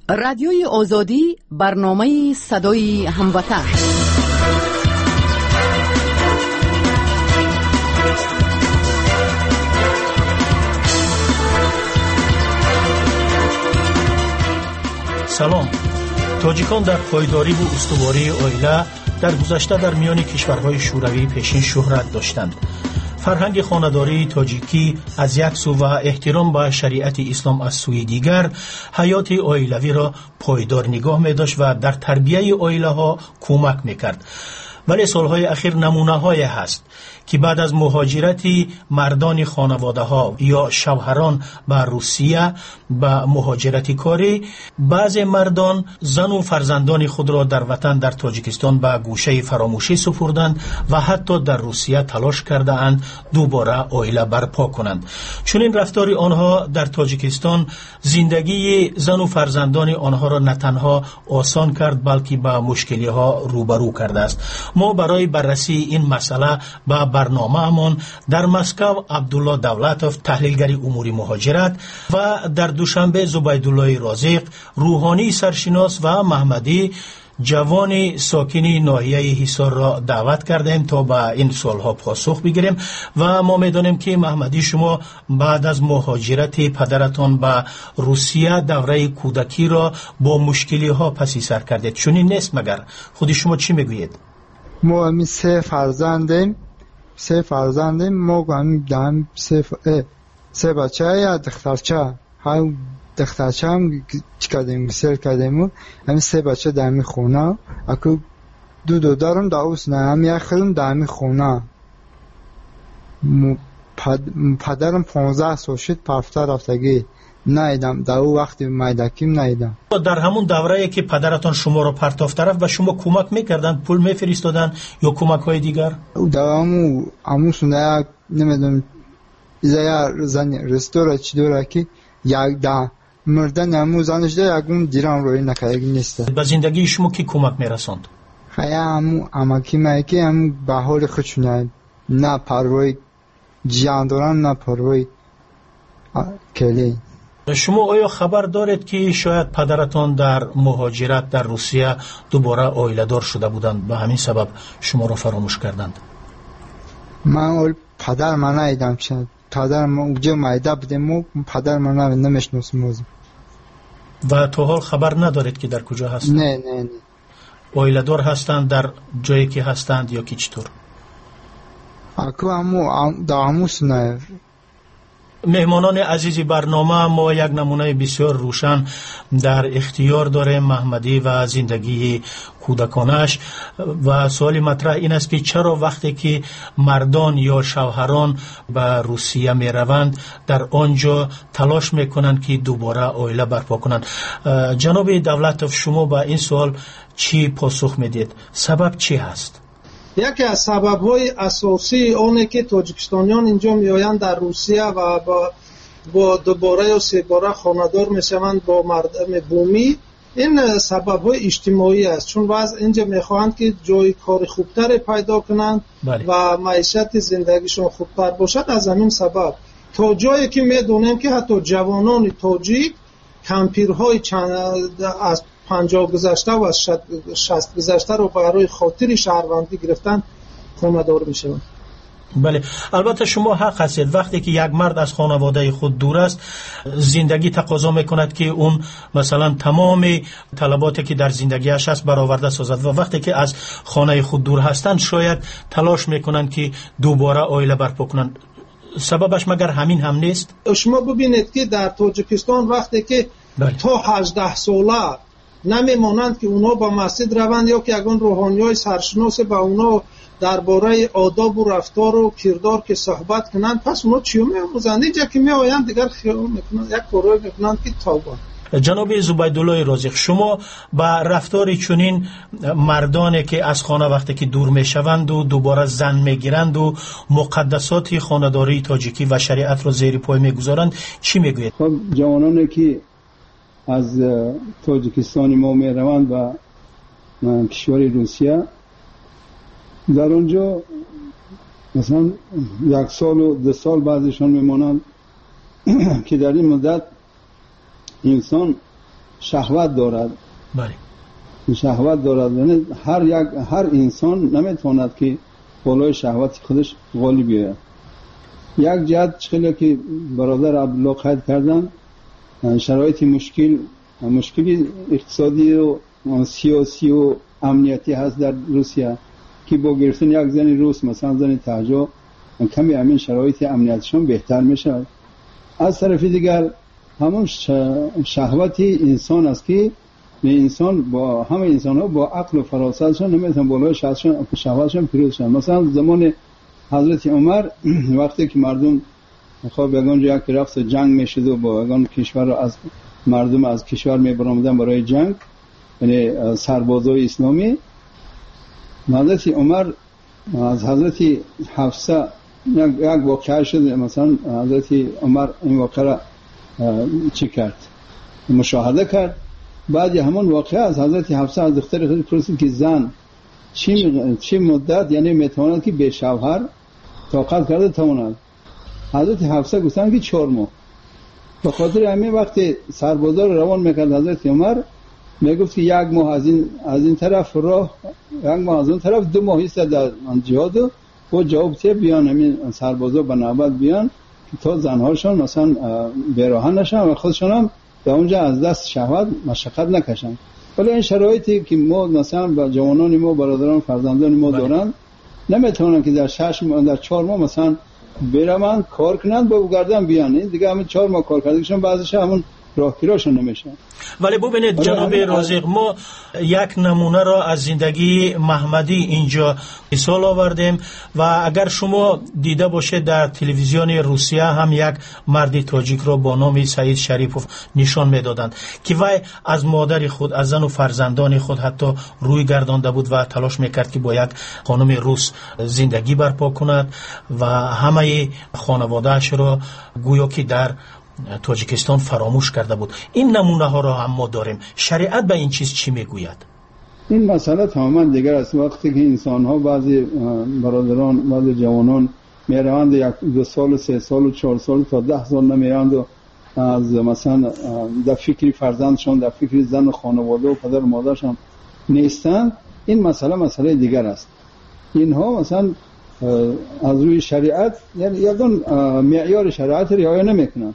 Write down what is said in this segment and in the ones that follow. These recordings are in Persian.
رادیوی آزادی، برنامه صدای هموطن. سلام. تاجیکان در پایداری و استواری عائله در گذشته در میان کشورهای شوروی پیشین شهرت داشتند. فرهنگ خانه‌داری تاجیکی از یک سو و احترام به شریعت اسلام از سوی دیگر حیات عائلوی را پایدار نگاه می‌داشت و در تربیت عائله‌ها کمک می‌کرد. ولی سالهای اخیر نمونه‌های هست که بعد از مهاجرت مردان خانواده‌ها یا شوهران به روسیه به مهاجرت کاری، بعض مردان زن و فرزندان خود را در وطن در تاجیکستان به گوشه فراموشی سپردند و حتی در روسیه تلاش کرده اند دوباره عائله برپا کنند. چون این رفتار آنها در تاجیکستان زندگی زن و فرزندان آنها را نه تنها آسان کرد بلکه به مشکلی‌ها روبرو کرده است. ما برای بررسی این مسئله به برنامه امان در مسکو عبدالله دولتوف تحلیلگر امور مهاجرت و در دوشنبه زبیدالله رازق روحانی سرشناس و محمدی جوان ساکن ناحیه حصار را دعوت کردیم تا به این سوالها پاسخ بگیریم و ما می‌دانیم که محمدی شما بعد از مهاجرت پدرتان به روسیه دوره کودکی را با مشکلی‌ها پسی سر کردید. چنین نیست مگر؟ خود شما چی میگویید؟ ما همی سه فرزندیم ما همی داریم سه بچه یا دخترچه های دخترچه هم سر کردیم همی سه بچه دارمی خونه اکو دو دارم داوست نه همی یک خیلیم دارمی خونه پدرم 15 سال شد پرفته رفتگی نایدم در او وقتی مایدکیم نایدم. در همون دوره‌ای که پدرتان شما رو پرتافت رفت و شما کمک میکردن پول میفرستادن یا کمک های دیگر؟ در همون سنده نمیدونم یا زن رستوره چی دوره که یک ده مردن همون زنش ده یکون دیران روی نکرده نیسته. به زندگی شما کی کمک میرساند؟ خیلی همون اماکی مایکی همون به حال خودشونه نه پروای جیان دارن نه پروای کلی. شما آیا خبر دارید که شاید پدرتان در مهاجرت در روسیه دوباره عائله دار شده بودند به همین سبب شما را فراموش کردند؟ من پدر من ندیدم شد پدر من اونجا مایده بودیم و پدر من نمیشناسم و تا حال خبر ندارید که در کجا هستند؟ نه عائله دار هستند در جایی که هستند یا کی چطور؟ اکو هموس نه. مهمانان عزیز برنامه، ما یک نمونه بسیار روشن در اختیار داریم محمدی و زندگی کودکانش و سوال مطرح این است که چرا وقتی که مردان یا شوهران به روسیه می روند در آنجا تلاش می کنند که دوباره عائله برپا کنند؟ جناب دولتوف شما به این سوال چی پاسخ می دید؟ سبب چی هست؟ یکی از سبب‌های اساسی اونه که تاجیکستانیان اینجا میآیند در روسیه و با دوباره یا سه باره خانه‌دار میشوند با مردم بومی، این سبب‌های اجتماعی است، چون بعض اینجا میخواهند که جای کار خوبتر پیدا کنند و معیشت زندگیشون خوبتر باشد. از همین سبب تا جایی که میدونیم که حتی جوانان تاجیک کمپیرهای از 50 گذشته و 60 گذشته رو برای خاطر شهروندی گرفتن خانه‌دار میشوند. بله، البته شما حق هستید. وقتی که یک مرد از خانواده خود دور است زندگی تقاضا میکند که اون مثلا تمام طلباتی که در زندگیش هست برآورده سازد و وقتی که از خانه خود دور هستند شاید تلاش میکنند که دوباره عائله برپا کنند. سببش مگر همین هم نیست؟ شما ببینید که در تاجیکستان وقتی که تا 18 ساله نمیمانند که اونا با مسجد روند یا که اگران روحانیای سرشناس با اونا درباره آداب و رفتار و کردار که صحبت کنند، پس اونا چیو می‌آموزند؟ اینجا که میآیند دیگر خیال میکنند یک کارایی میکنند که توبه. جناب زبیدالله رازق شما با رفتار چنین مردانی که از خانه وقتی که دور میشوند و دوباره زن میگیرند و مقدسات خانه‌داری تاجیکی و شریعت را زیر پای میگذارند چی میگویید؟ خب جوانانی که از تاجیکستان ما می روند و کشور روسیه در اونجا مثلا 1 سال و 2 سال بعدشان میمانند که در این مدت انسان شهوت دارد. بله. شهوت دارد، یعنی هر انسان نمیتواند که بالای شهوت خودش غالب بیاید. یک جهت خیلی که برادر عبدالله قید کردن، شرایط مشکلی اقتصادی و سیاسی و امنیتی هست در روسیه که با گرفتن یک زن روس مثلا زن تهجا کمی همین شرایط امنیتشون بهتر میشه. از طرف دیگر همون شهوت انسان است که انسان با همه انسان ها با عقل و فراستشون نمیتونن بالای شهوتشون پیروز شن. مثلا زمان حضرت عمر وقتی که مردم خب یگان جا که رفت جنگ میشد و با یگان کشور را از مردم از کشور میبرامدن برای جنگ، یعنی سربازای اسلامی، حضرت عمر از حضرت حفصه یک واقعه شد. مثلا حضرت عمر این واقعه را چی کرد؟ مشاهده کرد. بعد همون واقعه از حضرت حفصه از دختر خود پرسید که زن چی مدت یعنی میتواند که به شوهر طاقت کرده تواند؟ حضرت حفصه گفتن که 4 ماه. به خاطر همین وقتی سربازا رو روان میکرد حضرت عمر میگفت که 1 ماه از این طرف راه، 1 ماه از اون طرف، 2 ماه است در جهاد و جواب ته بیان همین سربازا به نوبت بیان که تا زنهاشون مثلا بیراهن نشن و خودشون هم به اونجا از دست شهوت مشقت نکشن. ولی این شرایطی که ما مثلا با جوانان ما، برادران، فرزندان ما دارن، نمیتونن که در 4 ماه مثلا برن کار کنن با گردن بیان. این دیگه همین 4 ماه کار کردنشون بعضیش همون راهگیراشون نمیشه. ولی ببینید جناب رازق، ما یک نمونه را از زندگی محمدی اینجا مثال آوردیم و اگر شما دیده باشید در تلویزیون روسیه هم یک مرد تاجیک را با نام سعید شریفوف نشان میدادند که وی از مادر خود، از زن و فرزندان خود حتی روی گردانده بود و تلاش میکرد که با یک خانم روس زندگی برپا کند و همه خانواده‌اش را گویا که در تاجیکستان فراموش کرده بود. این نمونه ها را هم ما داریم. شریعت به این چیز چی میگوید؟ این مسئله تماما دیگر است. وقتی که انسان ها، بعضی برادران، بعضی جوانان میروند 1 2 سال 3 سال و 4 سال تا 10 سال نمیروند و از مثلا در فکر فرزندشان، در فکر زن و خانواده و پدر و مادرشان نیستند، این مسئله دیگر است. اینها مثلا از روی شریعت یعنی یگان معیار شریعت رعایت نمیکنند.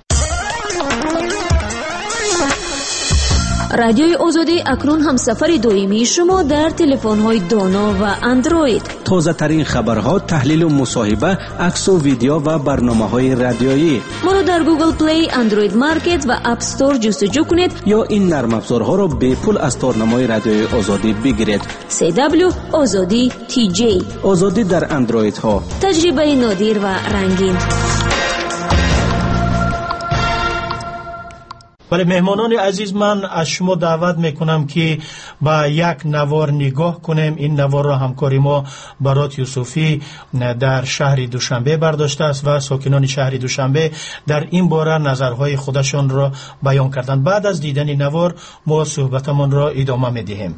رادیوی آزادی اکنون هم سفر دائمی شما در تلفن‌های دانا و اندروید. تازه ترین خبرها، تحلیل و مصاحبه، عکس و ویدیو و برنامه‌های رادیویی. ما را در گوگل پلی، اندروید مارکت و اپ استور جستجو کنید یا این نرم افزارها را به پول از تارنمای رادیوی آزادی بگیرید. CW آزادی TJ. آزادی در اندروید ها. تجربه نادر و رنگین. ولی مهمانان عزیز، من از شما دعوت میکنم که با یک نوار نگاه کنیم. این نوار را همکاری ما برات یوسفی در شهر دوشنبه برداشته است و ساکنان شهر دوشنبه در این باره نظرهای خودشان را بیان کردند. بعد از دیدن نوار ما صحبتمان را ادامه میدهیم.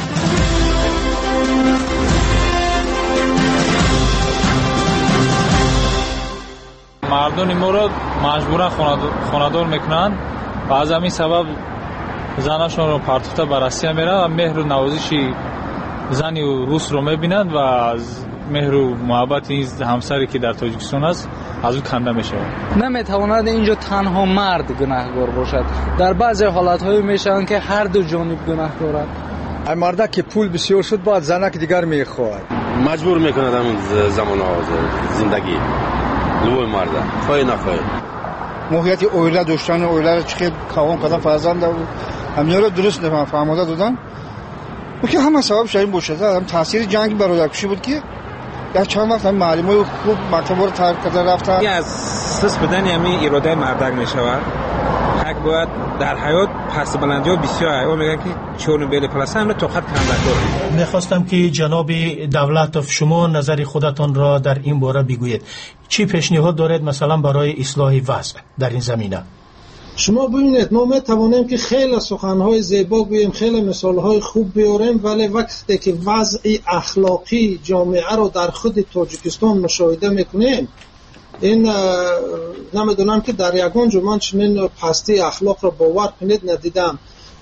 مردم ما را مجبورا خانه‌دار میکنند و از همین سبب زناشون رو پرتوفته به روسیه میرن و مهر و نوازش زنی و روس رو میبینند و از مهر و محبت این همسری که در تاجیکستان است از او کنده میشه. نمیتواند اینجا تنها مرد گناهکار باشد. در بعضی حالت‌های میشن که هر دو جانب گناهکارند. مرد که پول بسیار شد بعد زنک دیگر میخواهد، مجبور میکند همین زمان زندگی لوی مرد خواهی نخواهی. موقعیت اویله داشتن اویله چه کاوان کدام فرزند و همین رو درست نفهمیده دادن و که همه سبب شاید باشه. هم تاثیر جنگ برادرکشی بود که یک چند وقت هم معلمای خوب مکتب رو ترک کرده رفتن. این از سس بدن همین اراده مردک میشود. حق باید در حیات پس بلندی ها بسیار او میگن که چون بیل پلاسه هم رو طاقت کم داره. میخواستم که جناب دولتوف شما نظر خودتان را در این باره بگویید. چی پیشنهاد دارید مثلا برای اصلاح وضع در این زمینه؟ شما ببینید ما میتوانیم که خیلی سخنهای زیبا بگوییم، خیلی مثالهای خوب بیاریم، ولی وقتی که وضع اخلاقی جامعه رو در خود تاجیکستان مشاهده میکنیم، این نمیدونم که در یگان جمعه چنین پستی اخلاق را باور کنید ندیدم.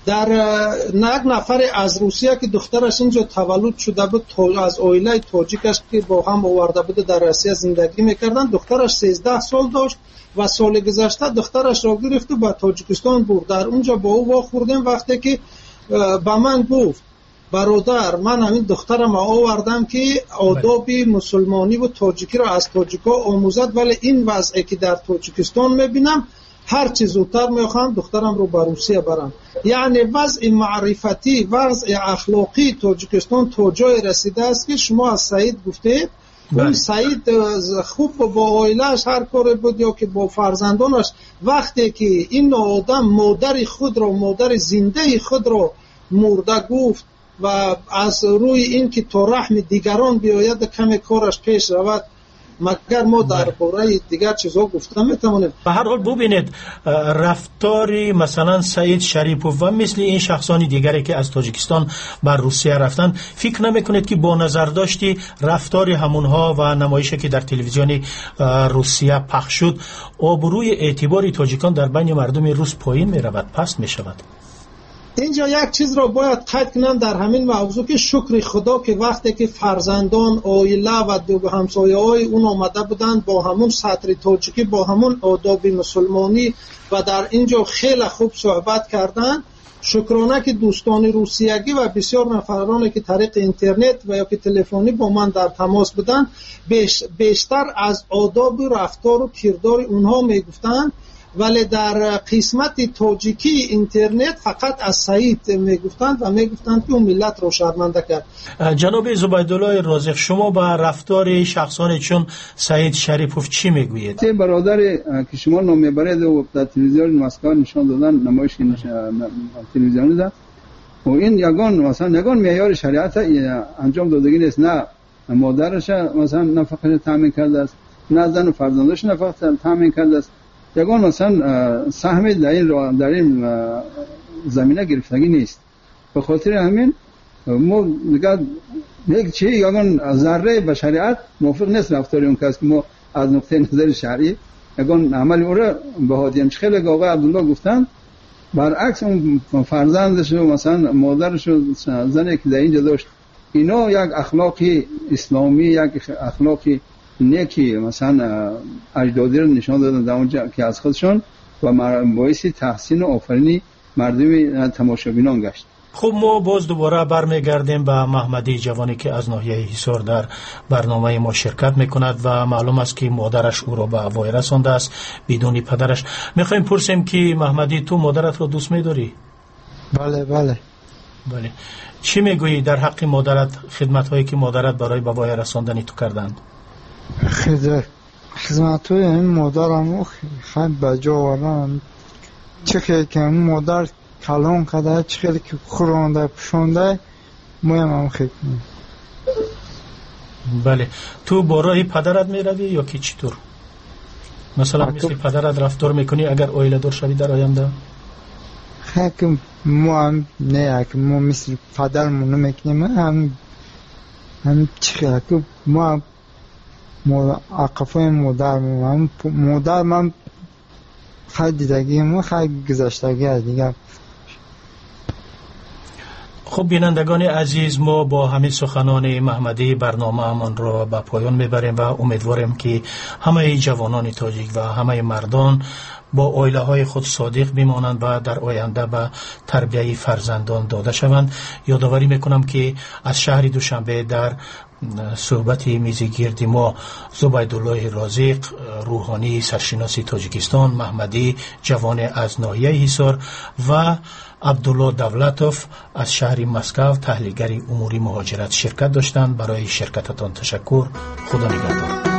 در یک نفر از روسیه که دخترش اینجا تولد شده بود از عائله تاجیکش که با هم آورده بود در روسیه زندگی میکردن، دخترش 13 سال داشت و سال گذشته دخترش را گرفت و به تاجیکستان برد. در اونجا با او واخوردیم وقتی که به من گفت برادر من همین دخترم آوردم که آداب مسلمانی و تاجیکی را از تاجیکا آموزد، ولی این وضعی که در تاجیکستان میبینم هر چی زودتر میخوام دخترم رو به روسیه برم. یعنی وضع معرفتی، وضع اخلاقی تاجیکستان تا جای رسیده است که شما از سعید گفته اون سعید خوب با عائله‌اش هر کاری بود یا که با فرزندانش، وقتی که این آدم مادر خود را، مادر زنده خود را مرده گفت و از روی این که تا رحم دیگران بیاید کمی کارش پیش رود، مگر ما در باره دیگر چیزها گفتم میتونیم. به هر حال ببینید رفتاری مثلا سعید شریپوف و مثل این شخصانی دیگری که از تاجیکستان بر روسیه رفتن، فکر نمیکنید که با نظر داشتی رفتاری همونها و نمایشی که در تلویزیون روسیه پخش شد آبروی اعتباری تاجیکان در بین مردم روس پایین میرود، پست میشود؟ اینجا یک چیز را باید قید کنم در همین موضوع که شکر خدا که وقتی که فرزندان عائله و دو همسایه های اون آمده بودند با همون سطر تاجیکی، با همون آداب مسلمانی و در اینجا خیلی خوب صحبت کردند، شکرانه که دوستان روسیگی و بسیار نفرانی که طریق اینترنت و یا که تلفنی با من در تماس بودند بیشتر از آداب و رفتار و کردار اونها میگفتند، ولی در قسمت تاجیکی اینترنت فقط از سعید میگفتند و میگفتند که اون ملت رو شرمنده کرد. جناب زبیدالله رازق، شما با رفتار شخصانی چون سعید شریپوف چی میگویید؟ برادر که شما نام میبرید و در تلویزیون مسکو نشان دادن، نمایش تلویزیونی ده و این یگان معیار شریعت انجام دادگی نیست. نه مادرش مثلا نفقه تامین کرده است، نه زن و فرزندش نفقه تامین کرده است، یگان مثلا سهم در این زمینه گرفتگی نیست. به خاطر همین ما دیگه یک چیز یگان ذره به شریعت موافق نیست رفتار اون کس که ما از نقطه نظر شرعی یگان عمل او را به هادیم خیلی آقای عبدالله گفتن، برعکس اون فرزندش و مثلا مادرش و زنی که در اینجا داشت، اینا یک اخلاقی اسلامی، یک اخلاقی نیکی مثلا اجدادی رو نشان دادن در اونجا که از خودشون و باعث تحسین و آفرینی مردم تماشابینان گشت. خب ما باز دوباره برمیگردیم به محمدی جوانی که از ناحیه حصار در برنامه ما شرکت میکند و معلوم است که مادرش او را به وای رسانده است بدون پدرش. میخوایم پرسیم که محمدی تو مادرت رو دوست میداری؟ بله. چی میگویی در حق مادرت، خدمت هایی که مادرت برای به وای رساندن تو کردند؟ خدمت های این مادرم خیلی بجا آوردن، چه خیلی که این مادر کلان کرده، چه خیلی که خورانده پشانده هم خیلی. بله. تو با راه پدرت میروی یا که چطور؟ مثلا مثل پدرت رفتار میکنی اگر عائله دار شوی در آینده؟ خیلی ما هم نه که ما مثل پدرمون نمیکنیم، هم چه خیلی که ما عقفای مادر من خیلی دیدگی ما خیلی گذشتگی از دیگر. خب بینندگان عزیز، ما با همین سخنان محمدی برنامه همان را به پایان میبریم و امیدواریم که همه جوانان تاجیک و همه مردان با عائله های خود صادق بمانند و در آینده به تربیت فرزندان داده شوند. یادآوری میکنم که از شهر دوشنبه در صحبت میز گرد ما زبیدالله رازق، روحانی سرشناس تاجیکستان، محمدی جوان از ناحیه حصار و عبدالله دولتوف از شهر مسکو تحلیلگر امور مهاجرت شرکت داشتند. برای شرکتتان تشکر. خدا نگهدار.